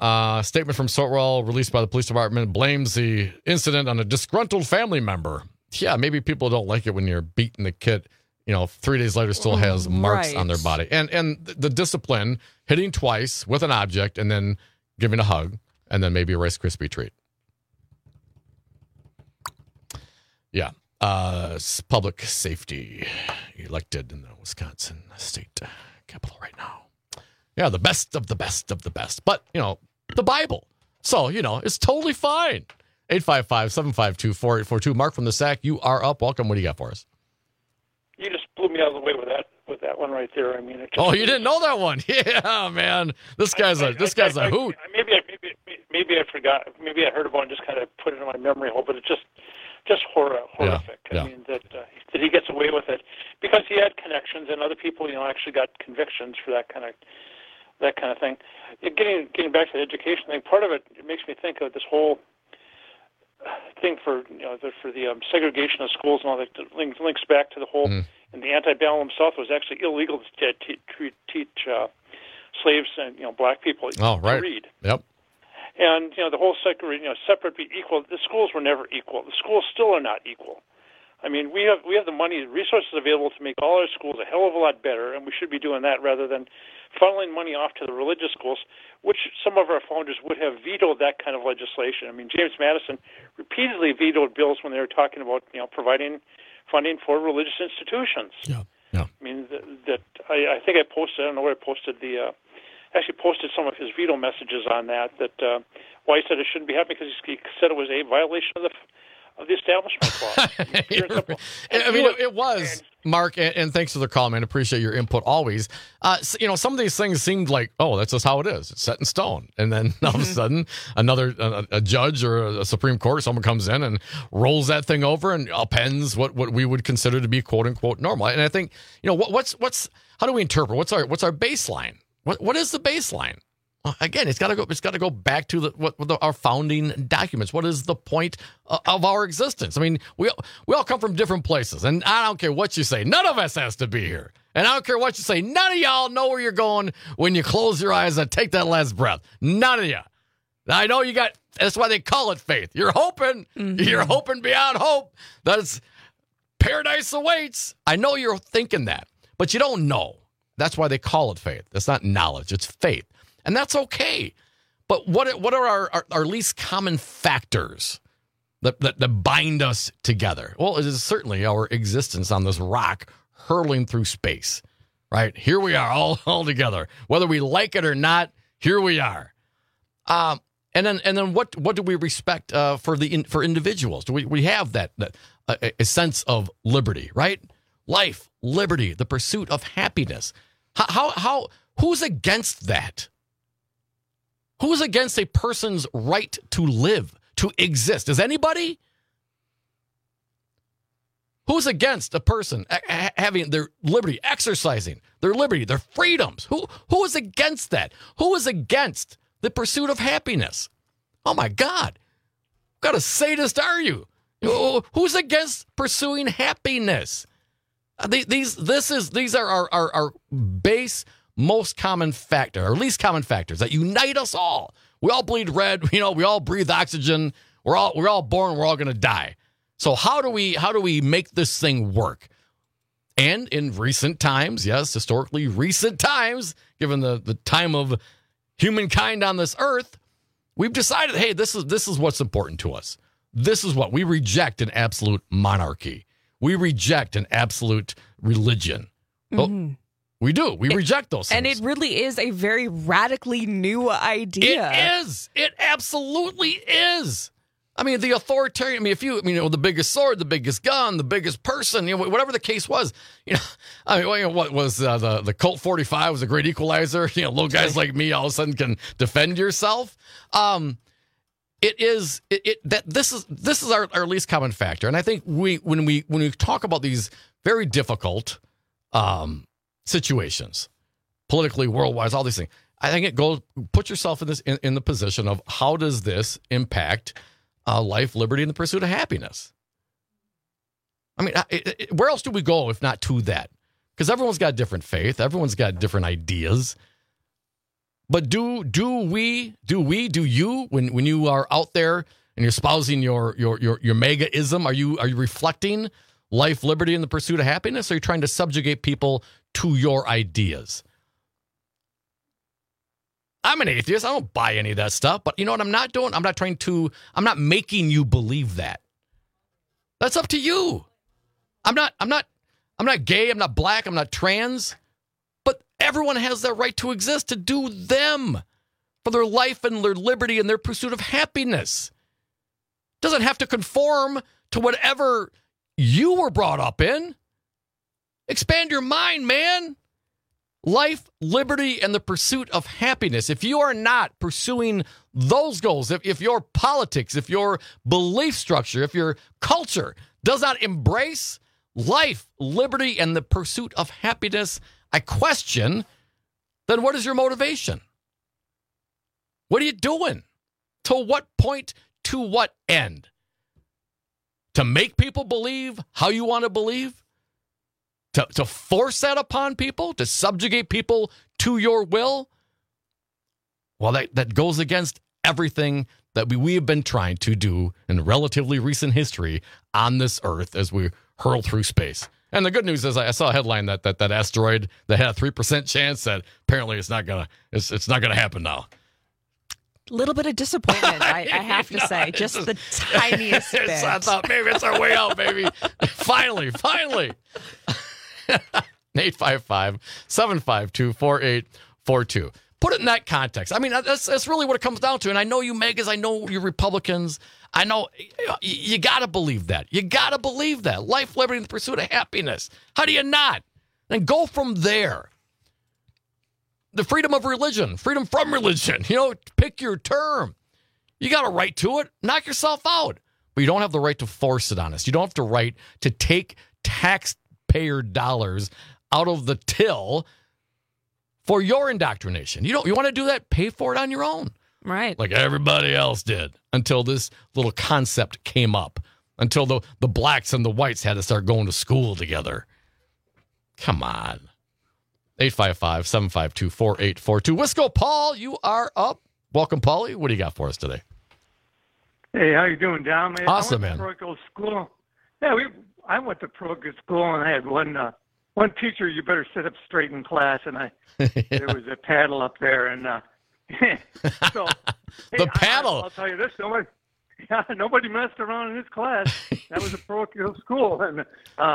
from Sortwell released by the police department blames the incident on a disgruntled family member. yeah, maybe people don't like it when you're beating the kid, 3 days later still has marks on their body. And the discipline, hitting twice with an object and then giving a hug and then maybe a Rice Krispie treat. Yeah. Public safety elected in the Wisconsin state capital right now. Yeah, the best of the best of the best. But, the Bible. So, it's totally fine. 855-752-4842. Mark from the SAC, you are up. Welcome. What do you got for us? You just blew me out of the way with that one right there. I mean, you didn't know that one? Yeah, man. This guy's a hoot. Maybe I forgot. Maybe I heard about it and just kind of put it in my memory hole. But it's just horrific. Yeah. I mean that he gets away with it because he had connections and other people, actually got convictions for that kind of thing. Getting back to the education thing, part of it makes me think of this whole thing for the segregation of schools and all that. Links back to the whole in the antebellum South, it was actually illegal to teach slaves and black people to read. Yep. And the whole separate be equal. The schools were never equal. The schools still are not equal. I mean, we have the money, the resources available to make all our schools a hell of a lot better, and we should be doing that rather than funneling money off to the religious schools, which some of our founders would have vetoed that kind of legislation. I mean, James Madison repeatedly vetoed bills when they were talking about providing funding for religious institutions. Yeah. I mean, I think I posted. I don't know where I posted actually posted some of his veto messages on that why he said it shouldn't be happening because he said it was a violation of the Establishment Clause. It was, Mark, and thanks for the call, man. Appreciate your input always. Some of these things seemed like, that's just how it is. It's set in stone. And then all of a sudden, a judge or a Supreme Court or someone comes in and rolls that thing over and upends what we would consider to be quote unquote normal. And I think, how do we interpret? What's our baseline? What is the baseline? Well, again, it's got to go back to our founding documents. What is the point of our existence? I mean, we all come from different places, and I don't care what you say. None of us has to be here, and I don't care what you say. None of y'all know where you're going when you close your eyes and take that last breath. None of you. I know you got. That's why they call it faith. You're hoping. Mm-hmm. You're hoping beyond hope that paradise awaits. I know you're thinking that, but you don't know. That's why they call it faith. That's not knowledge. It's faith. And that's okay. But what are our least common factors that bind us together? Well, it is certainly our existence on this rock hurling through space, right? Here we are all together. Whether we like it or not, here we are. And then what do we respect for individuals? Do we have that a sense of liberty, right? Life, liberty, the pursuit of happiness. How who's against that? Who is against a person's right to live, to exist? Is anybody? Who's against a person having their liberty, exercising their liberty, their freedoms? Who is against that? Who is against the pursuit of happiness? Oh my God. What kind of sadist are you? Who's against pursuing happiness? These are our base most common factor, or least common factors that unite us all. We all bleed red. We all breathe oxygen. We're all born. We're all going to die. So how do we make this thing work? And in recent times, yes, historically recent times, given the time of humankind on this earth, we've decided, hey, this is what's important to us. This is what we reject: an absolute monarchy. We reject an absolute religion. Mm-hmm. We do. We reject those things. And it really is a very radically new idea. It is. It absolutely is. I mean, the authoritarian, the biggest sword, the biggest gun, the biggest person, whatever the case was, what was the Colt 45 was a great equalizer. Little guys like me all of a sudden can defend yourself. This is our least common factor. And I think when we talk about these very difficult situations, politically, worldwide, all these things, I think it goes, put yourself in the position of how does this impact life, liberty, and the pursuit of happiness? I mean, where else do we go if not to that? Because everyone's got different faith, everyone's got different ideas. But do you, when you are out there and you're espousing your MAGA-ism, are you reflecting life, liberty, and the pursuit of happiness, or are you trying to subjugate people to your ideas? I'm an atheist. I don't buy any of that stuff. But you know what I'm not doing? I'm not making you believe that. That's up to you. I'm not gay. I'm not black. I'm not trans. But everyone has that right to exist, to do them, for their life and their liberty and their pursuit of happiness. Doesn't have to conform to whatever you were brought up in. Expand your mind, man. Life, liberty, and the pursuit of happiness. If you are not pursuing those goals, if your politics, if your belief structure, if your culture does not embrace life, liberty, and the pursuit of happiness, I question, then what is your motivation? What are you doing? To what point? To what end? To make people believe how you want to believe? To force that upon people? To subjugate people to your will? Well, that goes against everything that we have been trying to do in relatively recent history on this earth as we hurl through space. And the good news is I saw a headline that asteroid that had a 3% chance, that apparently it's not gonna happen now. Little bit of disappointment, I have to say. Just the tiniest bit. I thought maybe it's our way out, baby. Finally. 855-752-4842. Put it in that context. I mean, that's really what it comes down to. And I know you MAGAs, I know you Republicans. I know you got to believe that. You got to believe that. Life, liberty, and the pursuit of happiness. How do you not? And go from there. The freedom of religion, freedom from religion. Pick your term. You got a right to it. Knock yourself out. But you don't have the right to force it on us. You don't have the right to take taxpayer dollars out of the till for your indoctrination. You want to do that? Pay for it on your own. Right. Like everybody else did until this little concept came up, until the blacks and the whites had to start going to school together. Come on. 855-752-4842. Wisco Paul, you are up. Welcome, Paulie. What do you got for us today? Hey, how you doing, Don? Awesome, man. I went to parochial school. Yeah, I went to parochial school, and I had one teacher. You better sit up straight in class, and there was a paddle up there, and so the paddle. I'll tell you this: nobody messed around in his class. That was a parochial school, and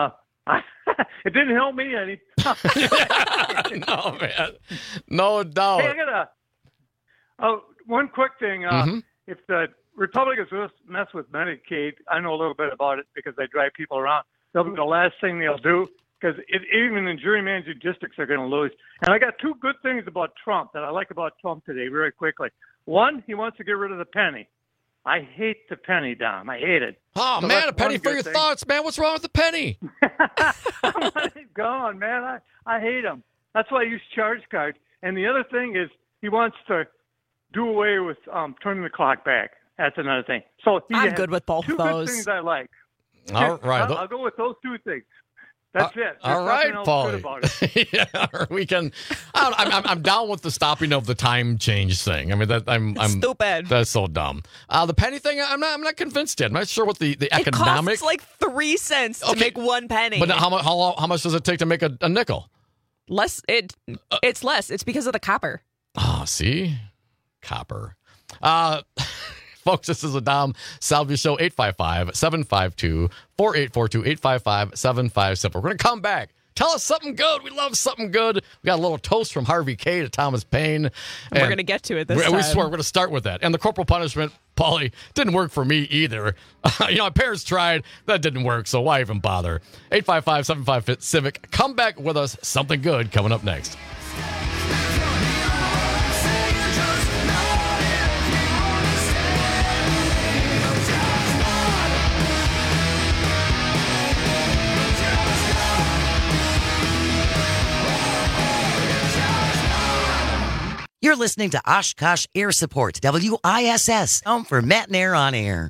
it didn't help me any. No, man. No doubt. Hey, I got one quick thing. If the Republicans mess with Medicaid, I know a little bit about it because they drive people around. They'll be the last thing they'll do, because even in gerrymandered districts, they're going to lose. And I got two good things about Trump that I like about Trump today very quickly. One, he wants to get rid of the penny. I hate the penny, Dom. I hate it. Oh, so man, a penny for your thoughts, man. What's wrong with the penny? I want it gone, man. I hate him. That's why I use charge cards. And the other thing is he wants to do away with turning the clock back. That's another thing. So I'm good with both of those. Two good things I like. All right. I'll go with those two things. That's it. All right, Paulie. Yeah, we can. I'm down with the stopping of the time change thing. I mean, I'm stupid. That's so dumb. The penny thing, I'm not convinced yet. I'm not sure what the economic. It costs like 3 cents to make one penny. But how much does it take to make a nickel? Less. It's less. It's because of the copper. Oh, see, copper. Folks, this is a Dom Salvia Show, 855-752-4842, 855-757. We're going to come back. Tell us something good. We love something good. We got a little toast from Harvey K to Thomas Paine. And we're going to get to it this time. We swear we're going to start with that. And the corporal punishment, Paulie, didn't work for me either. My parents tried. That didn't work, so why even bother? 855-755-CIVIC. Come back with us. Something good coming up next. You're listening to Oshkosh Air Support, WISS, home for Matt and Air on Air.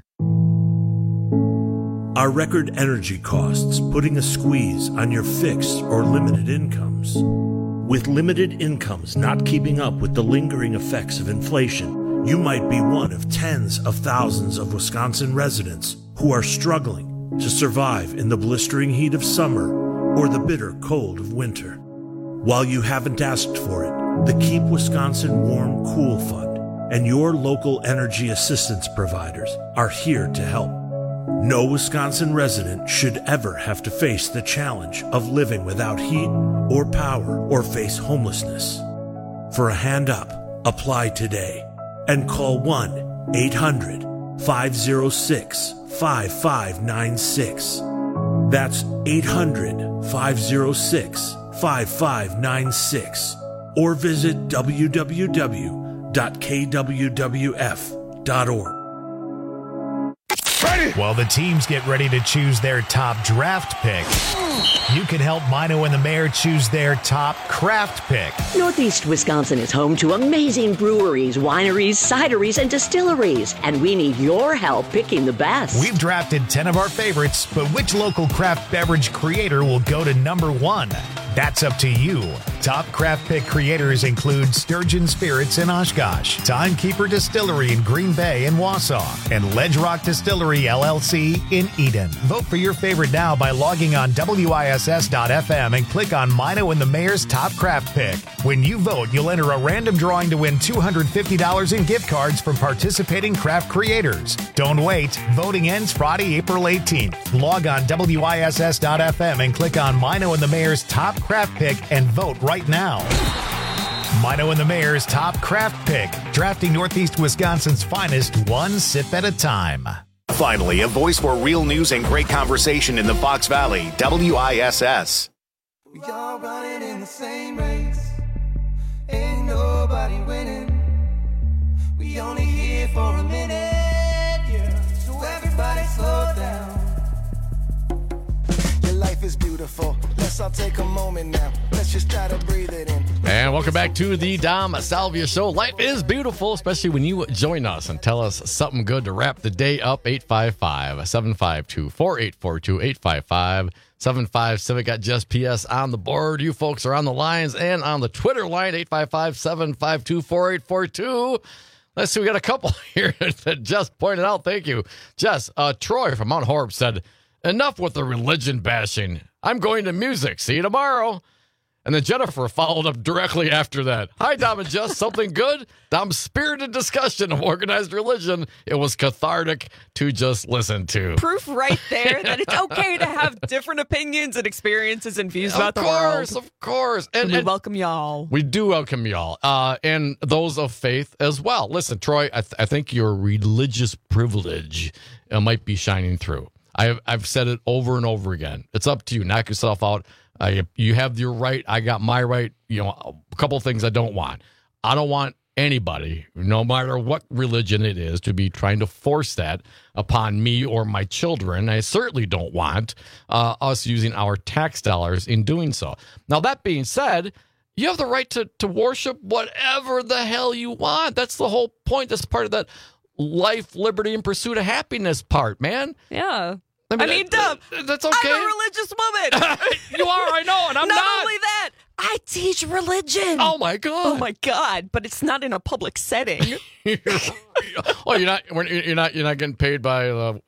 Are record energy costs putting a squeeze on your fixed or limited incomes? With limited incomes not keeping up with the lingering effects of inflation, You might be one of tens of thousands of Wisconsin residents who are struggling to survive in the blistering heat of summer or the bitter cold of winter. While you haven't asked for it, the Keep Wisconsin Warm Cool Fund and your local energy assistance providers are here to help. No Wisconsin resident should ever have to face the challenge of living without heat or power or face homelessness. For a hand up, apply today and call 1-800-506-5596. That's 800-506-5596. Or visit www.kwwf.org. While the teams get ready to choose their top draft pick, you can help Mino and the Mayor choose their top craft pick. Northeast Wisconsin is home to amazing breweries, wineries, cideries, and distilleries, and we need your help picking the best. We've drafted 10 of our favorites, but which local craft beverage creator will go to number one? That's up to you. Top craft pick creators include Sturgeon Spirits in Oshkosh, Timekeeper Distillery in Green Bay and Wausau, and Ledge Rock Distillery LLC in Eden. Vote for your favorite now by logging on WISS.FM and click on Mino and the Mayor's Top Craft Pick. When you vote, you'll enter a random drawing to win $250 in gift cards from participating craft creators. Don't wait. Voting ends Friday, April 18th. Log on WISS.FM and click on Mino and the Mayor's Top Craft Pick and vote right now. Mino and the Mayor's Top Craft Pick, drafting Northeast Wisconsin's finest one sip at a time. Finally, a voice for real news and great conversation in the Fox Valley, WISS. We all running in the same race. Ain't nobody winning. We only here for a minute, yeah. So everybody slow down. Your life is beautiful. Let's all take a moment now. Let's just try to breathe it in. And welcome back to the Dom Salvia Show. Life is beautiful, especially when you join us and tell us something good to wrap the day up. 855-752-4842, 855-75 got Just PS on the board. You folks are on the lines and on the Twitter line, 855-752-4842. Let's see, we got a couple here that just pointed out. Thank you. Jess, Troy from Mount Horeb said, enough with the religion bashing. I'm going to music. See you tomorrow. And then Jennifer followed up directly after that. Hi, Dom and Jess. Something good? Dom's spirited discussion of organized religion. It was cathartic to just listen to. Proof right there that it's okay to have different opinions and experiences and views about the world. Of course. And we welcome y'all. We do welcome y'all. And those of faith as well. Listen, Troy, I think your religious privilege might be shining through. I've said it over and over again. It's up to you. Knock yourself out. You have your right. I got my right. You know, a couple of things I don't want. I don't want anybody, no matter what religion it is, to be trying to force that upon me or my children. I certainly don't want us using our tax dollars in doing so. Now, that being said, you have the right to worship whatever the hell you want. That's the whole point. That's part of that life, liberty, and pursuit of happiness part, man. Yeah. I mean, Dub, that's okay. I'm a religious woman. You are, I know, and I'm not. Not only that, I teach religion. Oh my god. Oh my god! But it's not in a public setting. Oh, you're not getting paid by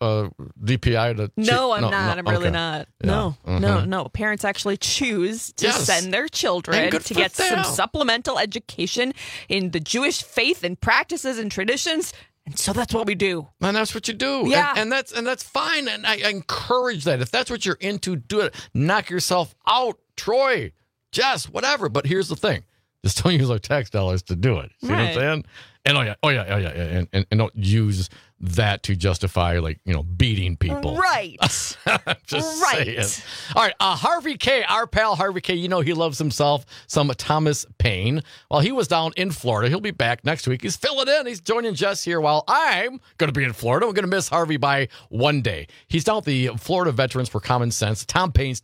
DPI to. No, I'm not. I'm really not. Yeah. No. Parents actually choose to send their children to get some supplemental education in the Jewish faith and practices and traditions. And so that's what we do. And that's what you do. Yeah. And that's fine. And I encourage that. If that's what you're into, do it. Knock yourself out. Troy, Jess, whatever. But here's the thing. Just don't use our tax dollars to do it. See what I'm saying? And oh yeah. And don't use that to justify, beating people. Right. Just saying. All right. Harvey K., our pal Harvey K., he loves himself some Thomas Paine. While he was down in Florida, he'll be back next week. He's filling in. He's joining Jess here while I'm going to be in Florida. We're going to miss Harvey by one day. He's down at the Florida Veterans for Common Sense, Tom Paine's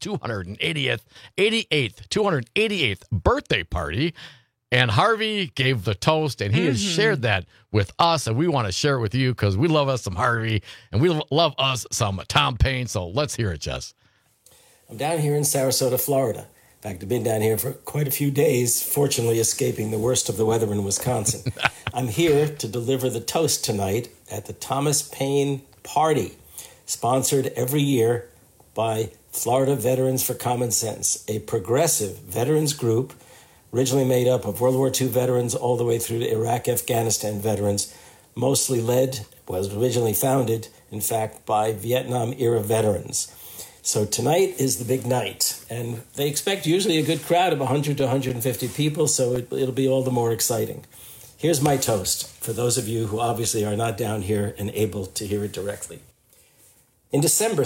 288th birthday party. And Harvey gave the toast, and he has shared that with us, and we want to share it with you because we love us some Harvey, and we love us some Tom Paine. So let's hear it, Jess. I'm down here in Sarasota, Florida. fact, I've been down here for quite a few days, fortunately escaping the worst of the weather in Wisconsin. I'm here to deliver the toast tonight at the Thomas Paine Party, sponsored every year by Florida Veterans for Common Sense, a progressive veterans group originally made up of World War II veterans all the way through to Iraq, Afghanistan veterans, mostly was originally founded, in fact, by Vietnam-era veterans. So tonight is the big night, and they expect usually a good crowd of 100 to 150 people, so it'll be all the more exciting. Here's my toast for those of you who obviously are not down here and able to hear it directly. In December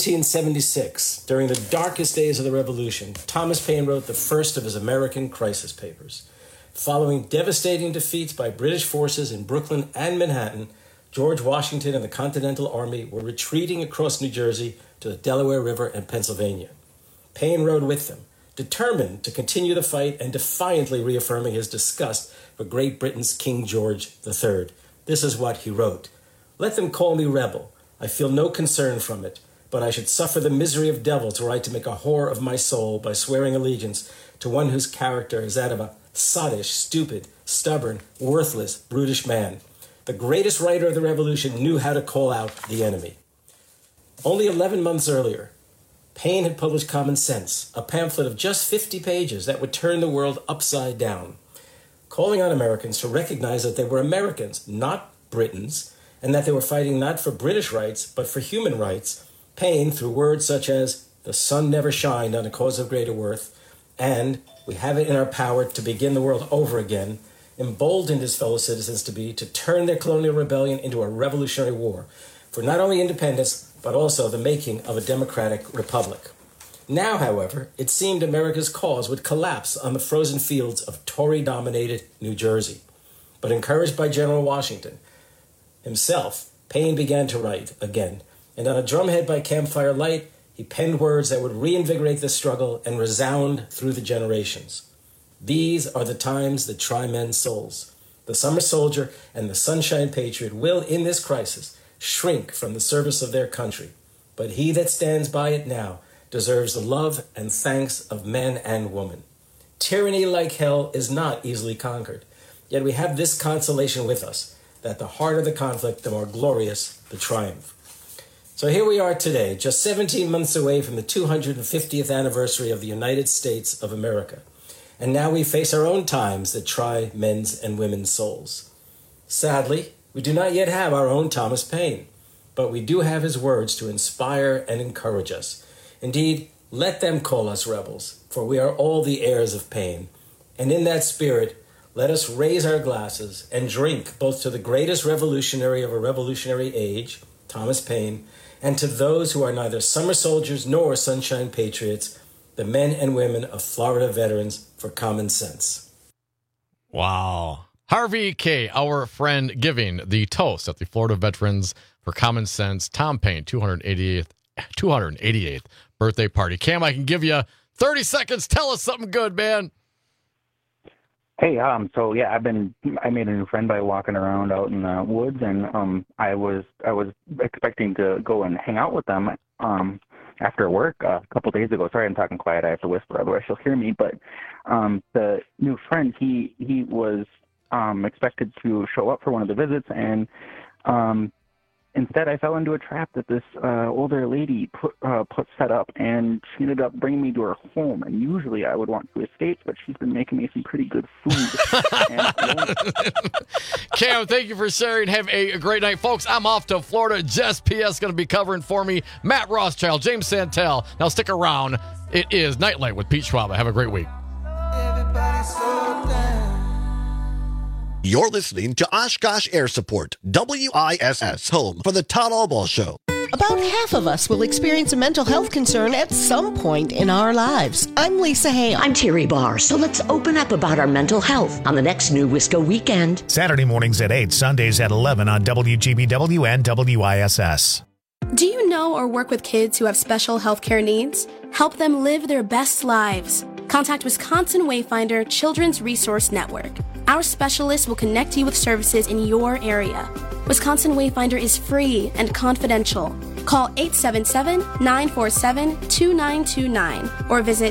1776, during the darkest days of the Revolution, Thomas Paine wrote the first of his American crisis papers. Following devastating defeats by British forces in Brooklyn and Manhattan, George Washington and the Continental Army were retreating across New Jersey to the Delaware River and Pennsylvania. Paine rode with them, determined to continue the fight and defiantly reaffirming his disgust for Great Britain's King George III. This is what he wrote. "Let them call me rebel. I feel no concern from it, but I should suffer the misery of devils were I to make a whore of my soul by swearing allegiance to one whose character is that of a sottish, stupid, stubborn, worthless, brutish man. The greatest writer of the Revolution knew how to call out the enemy." Only 11 months earlier, Paine had published Common Sense, a pamphlet of just 50 pages that would turn the world upside down, calling on Americans to recognize that they were Americans, not Britons, and that they were fighting not for British rights, but for human rights. Paine, through words such as, "The sun never shined on a cause of greater worth," and "We have it in our power to begin the world over again," emboldened his fellow citizens to turn their colonial rebellion into a revolutionary war for not only independence, but also the making of a democratic republic. Now, however, it seemed America's cause would collapse on the frozen fields of Tory-dominated New Jersey. But encouraged by General Washington himself, Paine began to write again, and on a drumhead by campfire light, he penned words that would reinvigorate the struggle and resound through the generations. These are the times that try men's souls. The summer soldier and the sunshine patriot will, in this crisis, shrink from the service of their country. But he that stands by it now deserves the love and thanks of men and women. Tyranny like hell is not easily conquered. Yet we have this consolation with us, that the harder the conflict, the more glorious the triumph. So here we are today, just 17 months away from the 250th anniversary of the United States of America. And now we face our own times that try men's and women's souls. Sadly, we do not yet have our own Thomas Paine, but we do have his words to inspire and encourage us. Indeed, let them call us rebels, for we are all the heirs of Paine. And in that spirit, let us raise our glasses and drink both to the greatest revolutionary of a revolutionary age, Thomas Paine, and to those who are neither summer soldiers nor sunshine patriots, the men and women of Florida Veterans for Common Sense. Wow. Harvey K., our friend, giving the toast at the Florida Veterans for Common Sense Tom Paine 288th birthday party. Cam, I can give you 30 seconds. Tell us something good, man. Hey, so yeah, I made a new friend by walking around out in the woods, and I was expecting to go and hang out with them after work a couple days ago. Sorry, I'm talking quiet. I have to whisper, otherwise she'll hear me. But the new friend, he was expected to show up for one of the visits, and instead I fell into a trap that this older lady put set up, and she ended up bringing me to her home. And usually I would want to escape, but she's been making me some pretty good food. Cam, thank you for sharing. Have a great night, folks. I'm off to Florida. Jess P.S. going to be covering for me. Matt Rothschild, James Santel. Now stick around. It is Nightlight with Pete Schwab. Have a great week. You're listening to Oshkosh Air Support, WISS, home for the Todd Albaugh Show. About half of us will experience a mental health concern at some point in our lives. I'm Lisa Hale. I'm Terry Barr. So let's open up about our mental health on the next New Wisco Weekend. Saturday mornings at 8, Sundays at 11 on WGBW and WISS. Do you know or work with kids who have special health care needs? Help them live their best lives. Contact Wisconsin Wayfinder Children's Resource Network. Our specialists will connect you with services in your area. Wisconsin Wayfinder is free and confidential. Call 877-947-2929 or visit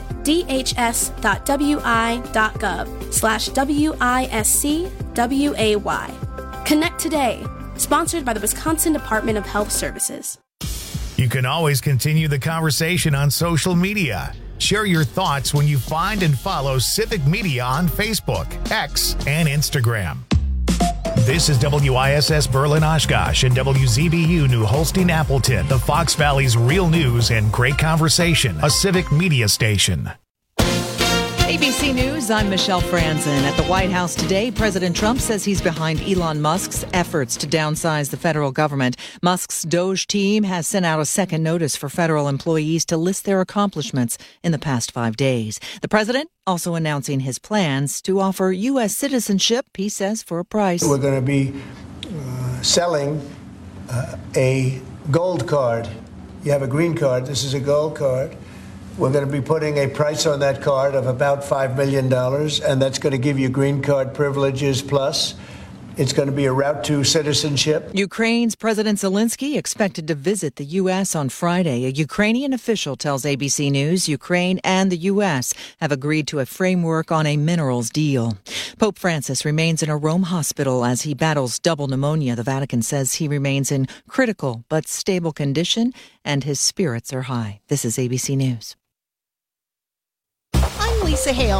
dhs.wi.gov/WISCWAY. Connect today. Sponsored by the Wisconsin Department of Health Services. You can always continue the conversation on social media. Share your thoughts when you find and follow Civic Media on Facebook, X, and Instagram. This is WISS Berlin Oshkosh and WZBU New Holstein Appleton, the Fox Valley's real news and great conversation, a Civic Media station. ABC News, I'm Michelle Franzen. At the White House today, President Trump says he's behind Elon Musk's efforts to downsize the federal government. Musk's Doge team has sent out a second notice for federal employees to list their accomplishments in the past 5 days. The president also announcing his plans to offer U.S. citizenship, he says, for a price. We're going to be selling a gold card. You have a green card. This is a gold card. We're going to be putting a price on that card of about $5 million, and that's going to give you green card privileges plus. It's going to be a route to citizenship. Ukraine's President Zelensky expected to visit the U.S. on Friday. A Ukrainian official tells ABC News Ukraine and the U.S. have agreed to a framework on a minerals deal. Pope Francis remains in a Rome hospital as he battles double pneumonia. The Vatican says he remains in critical but stable condition and his spirits are high. This is ABC News. I'm Lisa Hale.